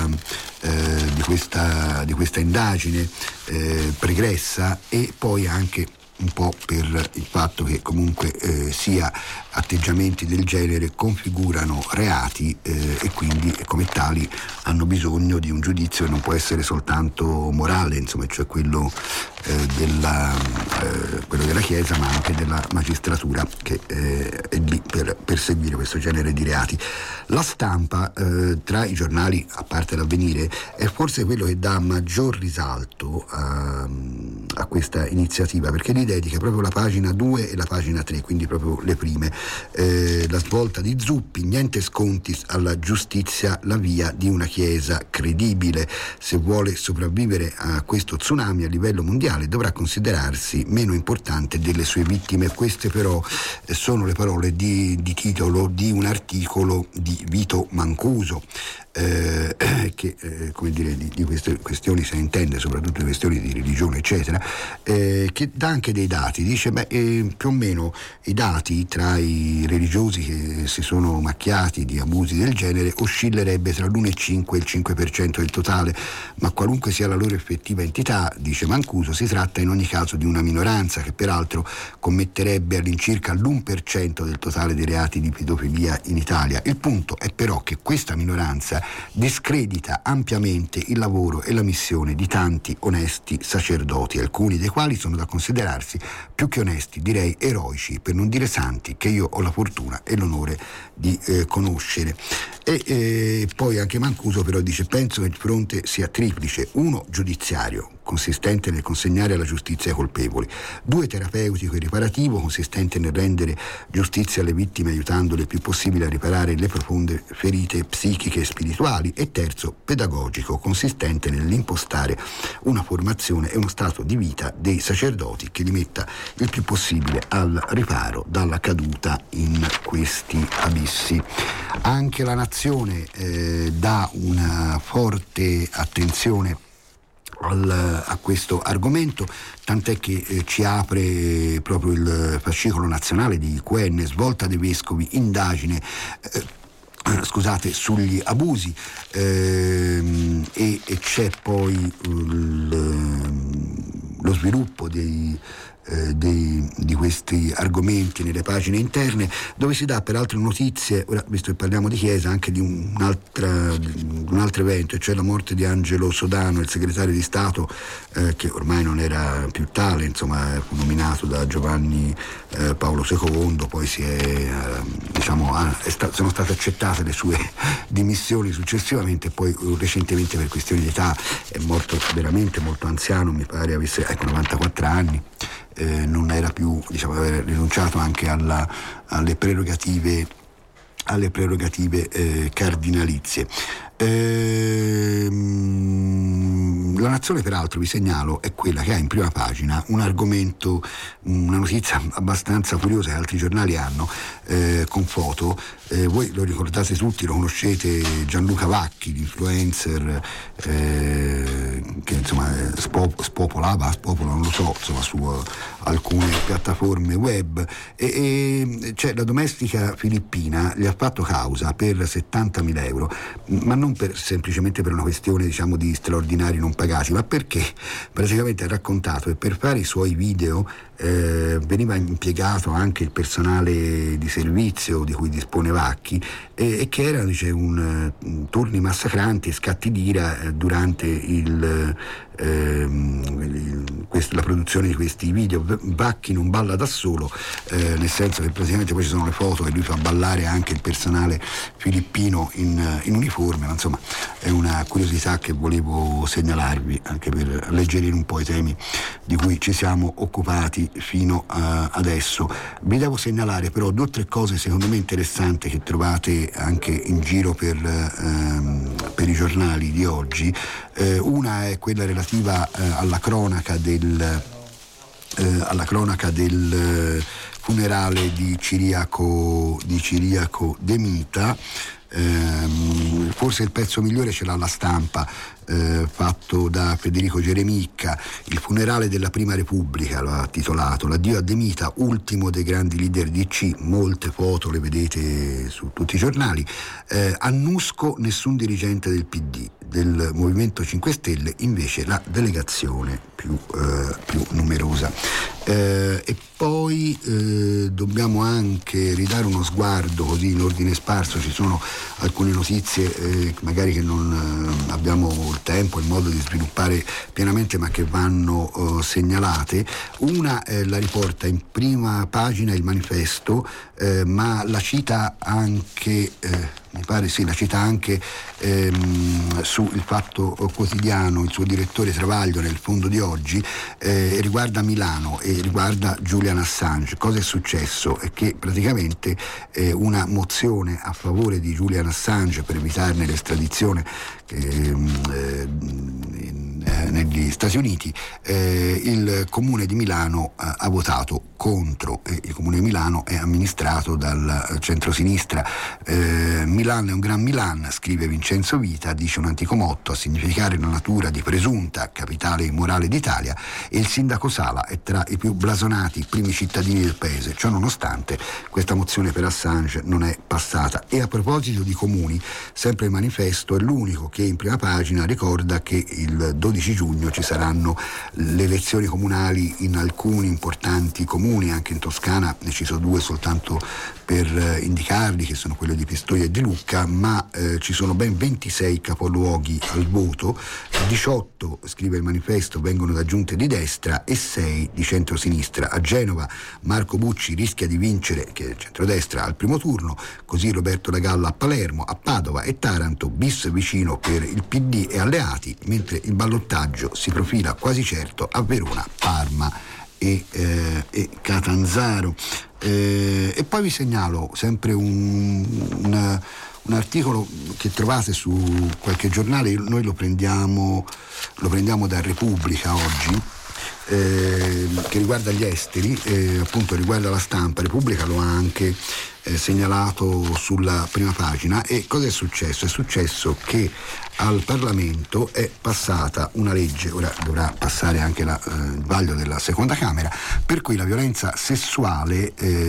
[SPEAKER 2] questa indagine pregressa, e poi anche un po' per il fatto che comunque sia atteggiamenti del genere configurano reati e quindi come tali hanno bisogno di un giudizio che non può essere soltanto morale, insomma, cioè quello della Chiesa, ma anche della magistratura che è lì per perseguire questo genere di reati. La Stampa, tra i giornali, a parte l'Avvenire, è forse quello che dà maggior risalto a questa iniziativa, perché gli dedica proprio la pagina 2 e la pagina 3, quindi proprio le prime. La svolta di Zuppi: niente sconti alla giustizia, la via di una Chiesa credibile. Se vuole sopravvivere a questo tsunami a livello mondiale dovrà considerarsi meno importante delle sue vittime. Queste però sono le parole di titolo di un articolo di Vito Mancuso, che come dire di queste questioni se ne intende, soprattutto di questioni di religione eccetera, che dà anche dei dati. Dice più o meno i dati tra i religiosi che si sono macchiati di abusi del genere oscillerebbe tra l'1,5 e il 5% del totale, ma qualunque sia la loro effettiva entità, dice Mancuso, si tratta in ogni caso di una minoranza che peraltro commetterebbe all'incirca l'1% del totale dei reati di pedofilia in Italia. Il punto è però che questa minoranza discredita ampiamente il lavoro e la missione di tanti onesti sacerdoti, alcuni dei quali sono da considerarsi più che onesti, direi eroici, per non dire santi, che io ho la fortuna e l'onore di conoscere. E poi anche Mancuso però dice: penso che il fronte sia triplice: 1 giudiziario, consistente nel consegnare alla giustizia i colpevoli; 2 terapeutico e riparativo, consistente nel rendere giustizia alle vittime aiutandole il più possibile a riparare le profonde ferite psichiche e spirituali; e 3 pedagogico, consistente nell'impostare una formazione e uno stato di vita dei sacerdoti che li metta il più possibile al riparo dalla caduta in questi abissi. Anche La Nazione dà una forte attenzione a questo argomento, tant'è che ci apre proprio il fascicolo nazionale di QN: svolta dei vescovi, indagine sugli abusi, e c'è poi lo sviluppo di questi argomenti nelle pagine interne, dove si dà peraltro notizie, ora visto che parliamo di Chiesa, anche di un altro evento, cioè la morte di Angelo Sodano, il segretario di Stato, che ormai non era più tale, insomma fu nominato da Giovanni Paolo II, poi sono state accettate le sue dimissioni successivamente, poi recentemente per questioni di età è morto veramente molto anziano, mi pare avesse 94 anni. Non era più, aveva rinunciato anche alle prerogative cardinalizie. La Nazione, peraltro, vi segnalo, è quella che ha in prima pagina un argomento, una notizia abbastanza curiosa che altri giornali hanno, con foto. Voi lo ricordate tutti, lo conoscete, Gianluca Vacchi, l'influencer che insomma spopola, non lo so, insomma, su alcune piattaforme web, e c'è la domestica filippina, gli ha fatto causa per 70.000 euro, ma non semplicemente per una questione di straordinari non pagati, ma perché praticamente ha raccontato che per fare i suoi video veniva impiegato anche il personale di servizio di cui dispone Vacchi, e che erano turni massacranti e scatti d'ira durante la produzione di questi video. Vacchi non balla da solo, nel senso che praticamente poi ci sono le foto che lui fa ballare anche il personale filippino in uniforme, ma insomma è una curiosità che volevo segnalarvi anche per alleggerire un po' i temi di cui ci siamo occupati fino adesso. Vi devo segnalare però 2 o 3 cose secondo me interessanti che trovate anche in giro per i giornali di oggi. Una è quella relativa alla cronaca del funerale di Ciriaco De Mita. Forse il pezzo migliore ce l'ha La Stampa, fatto da Federico Geremicca. Il funerale della Prima Repubblica lo ha titolato, l'addio a De Mita, ultimo dei grandi leader DC. Molte foto le vedete su tutti i giornali. A Nusco nessun dirigente del PD, del Movimento 5 Stelle invece la delegazione più numerosa. E poi dobbiamo anche ridare uno sguardo così in ordine sparso. Ci sono alcune notizie magari che non abbiamo il tempo, il modo di sviluppare pienamente, ma che vanno segnalate. Una la riporta in prima pagina il Manifesto, ma la cita anche mi pare sì, la cita anche su Il Fatto Quotidiano, il suo direttore Travaglio nel fondo di oggi, riguarda Milano e riguarda Julian Assange. Cosa è successo? È che praticamente una mozione a favore di Julian Assange per evitarne l'estradizione negli Stati Uniti, il Comune di Milano ha votato contro, e il Comune di Milano è amministrato dal centrosinistra. Milan è un gran Milan, scrive Vincenzo Vita, dice un antico motto a significare la natura di presunta capitale immorale d'Italia, e il sindaco Sala è tra i più blasonati primi cittadini del paese. Ciò nonostante, questa mozione per Assange non è passata. E a proposito di comuni, sempre il Manifesto è l'unico che in prima pagina ricorda che il 12 giugno ci saranno le elezioni comunali in alcuni importanti comuni, anche in Toscana. Ne ci sono due soltanto per indicarli, che sono quello di Pistoia e di Lucca, ma ci sono ben 26 capoluoghi al voto. 18, scrive il Manifesto, vengono da giunte di destra e 6 di centrosinistra. A Genova Marco Bucci rischia di vincere, che è centrodestra, al primo turno, così Roberto Lagalla a Palermo. A Padova e Taranto bis vicino per il PD e alleati, mentre il ballottaggio si profila quasi certo a Verona, Parma e Catanzaro. E poi vi segnalo sempre un articolo che trovate su qualche giornale. Noi lo prendiamo da Repubblica oggi, che riguarda gli esteri, appunto riguarda La Stampa. Repubblica lo ha anche segnalato sulla prima pagina. E cosa è successo? È successo che al Parlamento è passata una legge, ora dovrà passare anche il vaglio della seconda Camera, per cui la violenza sessuale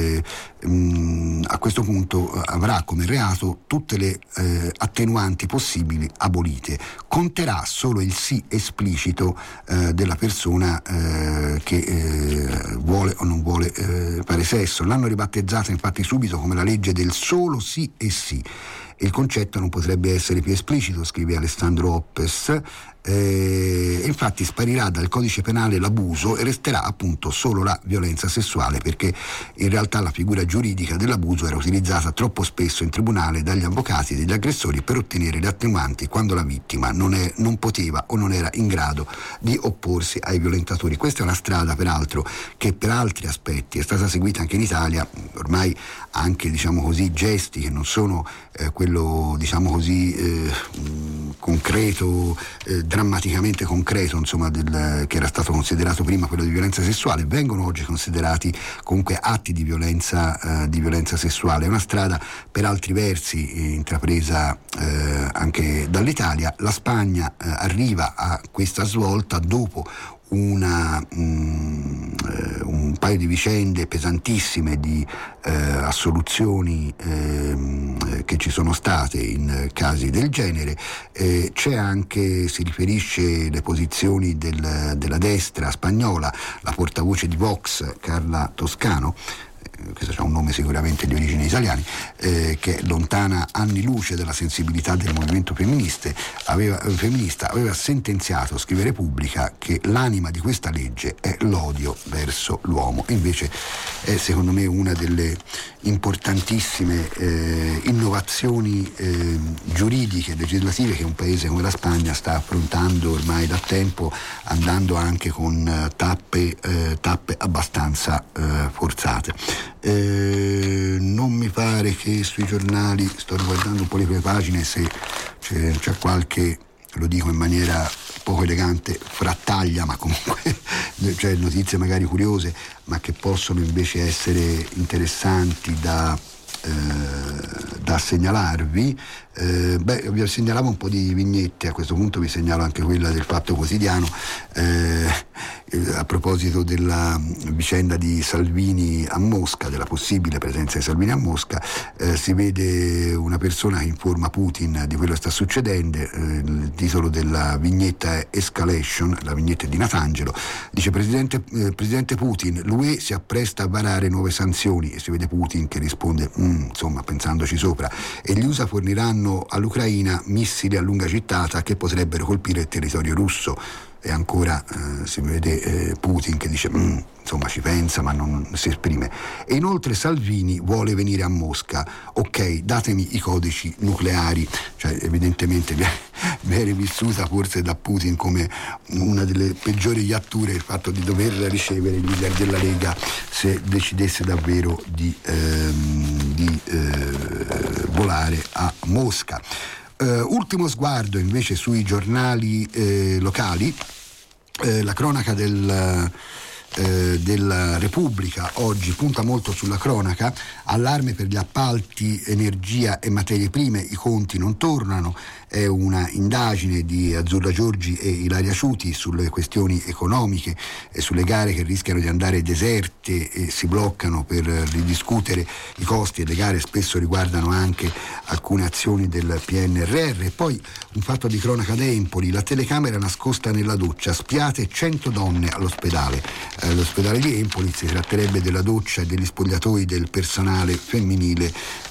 [SPEAKER 2] a questo punto avrà come reato tutte le attenuanti possibili abolite. Conterà solo il sì esplicito della persona che vuole o non vuole fare sesso. L'hanno ribattezzata infatti subito come la legge del solo sì e sì. Il concetto non potrebbe essere più esplicito, scrive Alessandro Oppes. Infatti sparirà dal codice penale l'abuso e resterà appunto solo la violenza sessuale, perché in realtà la figura giuridica dell'abuso era utilizzata troppo spesso in tribunale dagli avvocati degli aggressori per ottenere le attenuanti quando la vittima non poteva o non era in grado di opporsi ai violentatori. Questa è una strada peraltro che per altri aspetti è stata seguita anche in Italia. Ormai anche gesti che non sono quello concreto, drammaticamente concreto, che era stato considerato prima quello di violenza sessuale, vengono oggi considerati comunque atti di violenza sessuale. È una strada per altri versi intrapresa anche dall'Italia. La Spagna arriva a questa svolta dopo un paio di vicende pesantissime di assoluzioni che ci sono state in casi del genere. C'è anche, si riferisce le posizioni della destra spagnola, la portavoce di Vox Carla Toscano, questo ha un nome sicuramente di origini italiane, che è lontana anni luce dalla sensibilità del movimento femminista, aveva sentenziato, scrive Repubblica, che l'anima di questa legge è l'odio verso l'uomo. Invece è secondo me una delle importantissime innovazioni giuridiche e legislative che un paese come la Spagna sta affrontando ormai da tempo, andando anche con tappe abbastanza forzate. Non mi pare che sui giornali, sto riguardando un po' le prime pagine, se c'è qualche lo dico in maniera poco elegante, frattaglia, ma comunque cioè notizie magari curiose, ma che possono invece essere interessanti da segnalarvi. Vi segnalavo un po' di vignette, a questo punto vi segnalo anche quella del Fatto Quotidiano, a proposito della vicenda di Salvini a Mosca, della possibile presenza di Salvini a Mosca. Si vede una persona che informa Putin di quello che sta succedendo. Il titolo della vignetta è Escalation, la vignetta è di Natangelo, dice Presidente Putin, l'UE si appresta a varare nuove sanzioni, e si vede Putin che risponde insomma pensandoci sopra, e gli USA forniranno all'Ucraina missili a lunga gittata che potrebbero colpire il territorio russo. E ancora si vede Putin che dice insomma ci pensa ma non si esprime. E inoltre Salvini vuole venire a Mosca, ok, datemi i codici nucleari. Cioè evidentemente viene vissuta forse da Putin come una delle peggiori iatture il fatto di dover ricevere il leader della Lega se decidesse davvero di volare a Mosca. Ultimo sguardo invece sui giornali locali. La cronaca della Repubblica oggi punta molto sulla cronaca. Allarme per gli appalti energia e materie prime, i conti non tornano. È una indagine di Azzurra Giorgi e Ilaria Ciuti sulle questioni economiche e sulle gare che rischiano di andare deserte e si bloccano per ridiscutere i costi, e le gare spesso riguardano anche alcune azioni del PNRR. E poi un fatto di cronaca ad Empoli: la telecamera nascosta nella doccia, spiate 100 donne all'ospedale. L'ospedale di Empoli, si tratterebbe della doccia e degli spogliatoi del personale femminile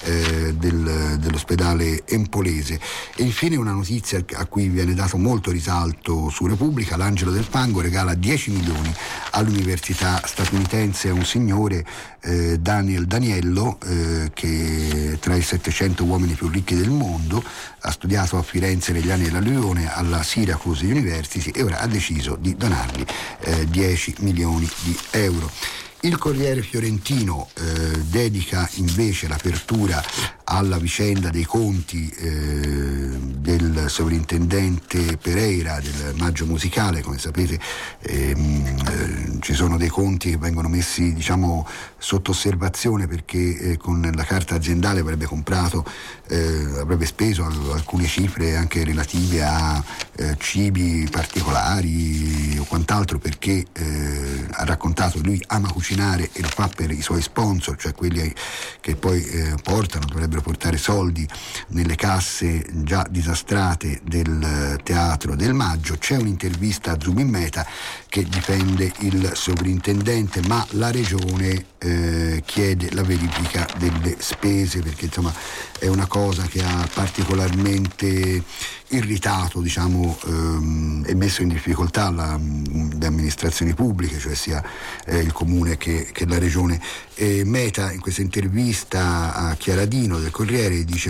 [SPEAKER 2] dell'ospedale empolese. E infine una notizia a cui viene dato molto risalto su Repubblica: l'Angelo del Fango regala 10 milioni all'università statunitense a un signore, Daniel Daniello, che tra i 700 uomini più ricchi del mondo, ha studiato a Firenze negli anni della Leone alla Syracuse University e ora ha deciso di donargli 10 milioni di euro. Il Corriere Fiorentino dedica invece l'apertura alla vicenda dei conti del sovrintendente Pereira, del Maggio Musicale. Come sapete ci sono dei conti che vengono messi sotto osservazione perché con la carta aziendale avrebbe speso alcune cifre anche relative a cibi particolari o quant'altro, perché ha raccontato che lui ama cucinare e lo fa per i suoi sponsor, cioè quelli che poi dovrebbero portare soldi nelle casse già disastrate del Teatro del Maggio. C'è un'intervista a Zoom in Meta che difende il sovrintendente, ma la regione chiede la verifica delle spese, perché insomma è una cosa che ha particolarmente irritato e messo in difficoltà le amministrazioni pubbliche, cioè sia il comune che la regione. Meta in questa intervista a Chiaradino del Corriere dice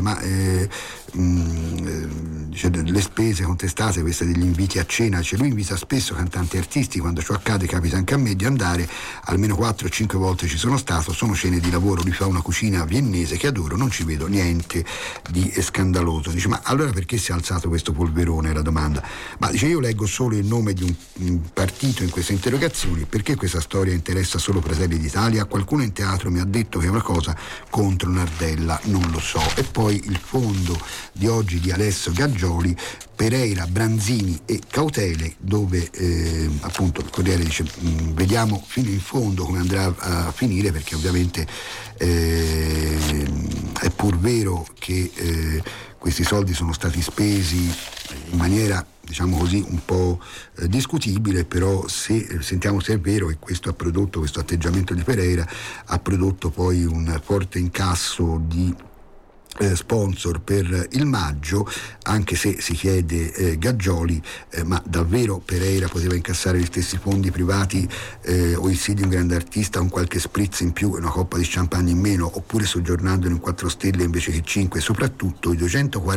[SPEAKER 2] le spese contestate, queste degli inviti a cena, lui invita spesso cantanti e artisti, quando ciò accade capita anche a me di andare, almeno 4 o 5 volte ci sono stato, sono cene di lavoro, lui fa una cucina viennese che adoro, non ci vedo niente di scandaloso. Dice, ma allora perché si è alzato questo polverone, è la domanda. Ma dice, io leggo solo il nome di un partito in queste interrogazioni, perché questa storia interessa solo Fratelli d'Italia? Qualcuno in teatro mi ha detto che è una cosa contro Nardella, non lo so. E poi il fondo di oggi di Alessio Gaggioli, Pereira, Branzini e cautele, dove appunto il Corriere dice vediamo fino in fondo come andrà a finire, perché ovviamente è pur vero che questi soldi sono stati spesi in maniera un po' discutibile, però sentiamo se è vero che questo atteggiamento di Pereira ha prodotto poi un forte incasso di sponsor per il Maggio, anche se si chiede Gaggioli, ma davvero Pereira poteva incassare gli stessi fondi privati o il sì di un grande artista con qualche spritz in più e una coppa di champagne in meno, oppure soggiornando in un 4 stelle invece che 5? Soprattutto i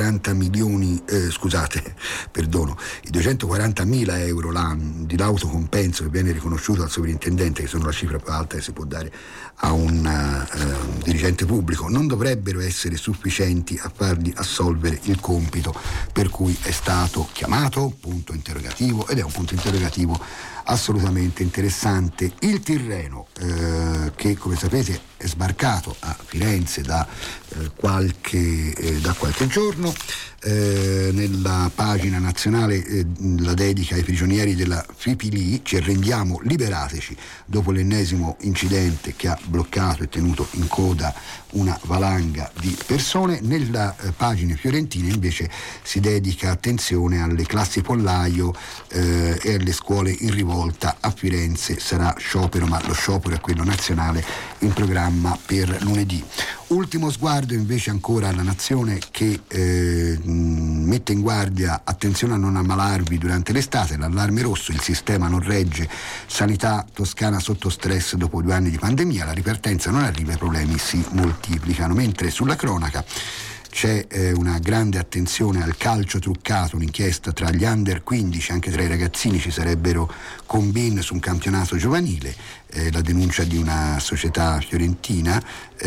[SPEAKER 2] 240.000 euro l'anno di l'autocompenso che viene riconosciuto al sovrintendente, che sono la cifra più alta che si può dare a un dirigente pubblico, non dovrebbero essere sufficienti sufficienti a fargli assolvere il compito per cui è stato chiamato, punto interrogativo, ed è un punto interrogativo assolutamente interessante. Il Tirreno, che come sapete è sbarcato a Firenze da qualche giorno, nella pagina nazionale la dedica ai prigionieri della FIPLI, ci arrendiamo, liberateci, dopo l'ennesimo incidente che ha bloccato e tenuto in coda una valanga di persone. Nella pagina fiorentina invece si dedica attenzione alle classi pollaio e alle scuole in rivolta. A Firenze sarà sciopero, ma lo sciopero è quello nazionale in programma per lunedì. Ultimo sguardo invece ancora alla Nazione, che mette in guardia: attenzione a non ammalarvi durante l'estate, l'allarme rosso, il sistema non regge, sanità toscana sotto stress dopo 2 anni di pandemia, la ripartenza non arriva, i problemi si moltiplicano. Mentre sulla cronaca c'è una grande attenzione al calcio truccato, un'inchiesta tra gli under 15, anche tra i ragazzini ci sarebbero combin su un campionato giovanile, la denuncia di una società fiorentina,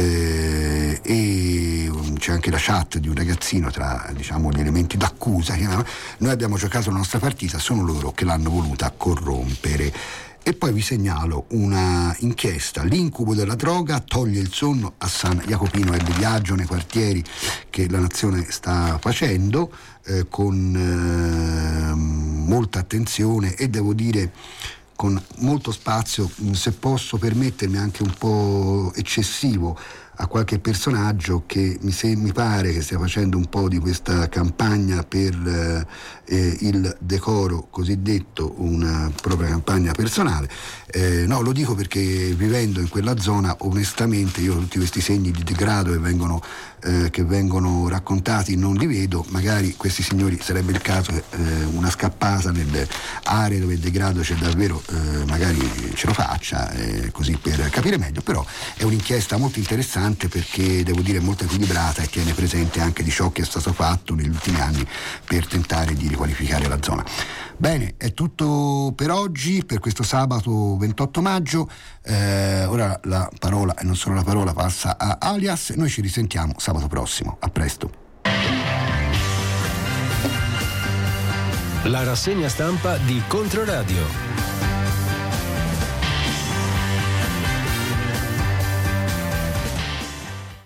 [SPEAKER 2] e c'è anche la chat di un ragazzino tra, diciamo, gli elementi d'accusa. Noi abbiamo giocato la nostra partita, sono loro che l'hanno voluta corrompere. E poi vi segnalo una inchiesta: l'incubo della droga toglie il sonno a San Jacopino. È il viaggio nei quartieri che la Nazione sta facendo con molta attenzione e devo dire con molto spazio, se posso permettermi anche un po' eccessivo, a qualche personaggio che mi pare che stia facendo un po' di questa campagna per il decoro cosiddetto, una propria campagna personale. No, lo dico perché vivendo in quella zona, onestamente, io tutti questi segni di degrado che vengono raccontati non li vedo. Magari questi signori, sarebbe il caso che una scappata nelle aree dove il degrado c'è davvero, magari ce lo faccia, così per capire meglio. Però è un'inchiesta molto interessante, perché devo dire molto equilibrata e tiene presente anche di ciò che è stato fatto negli ultimi anni per tentare di riqualificare la zona. Bene, è tutto per oggi, per questo sabato 28 maggio. Ora la parola, e non solo la parola, passa a Alias. Noi ci risentiamo sabato prossimo. A presto.
[SPEAKER 1] La rassegna stampa di Controradio.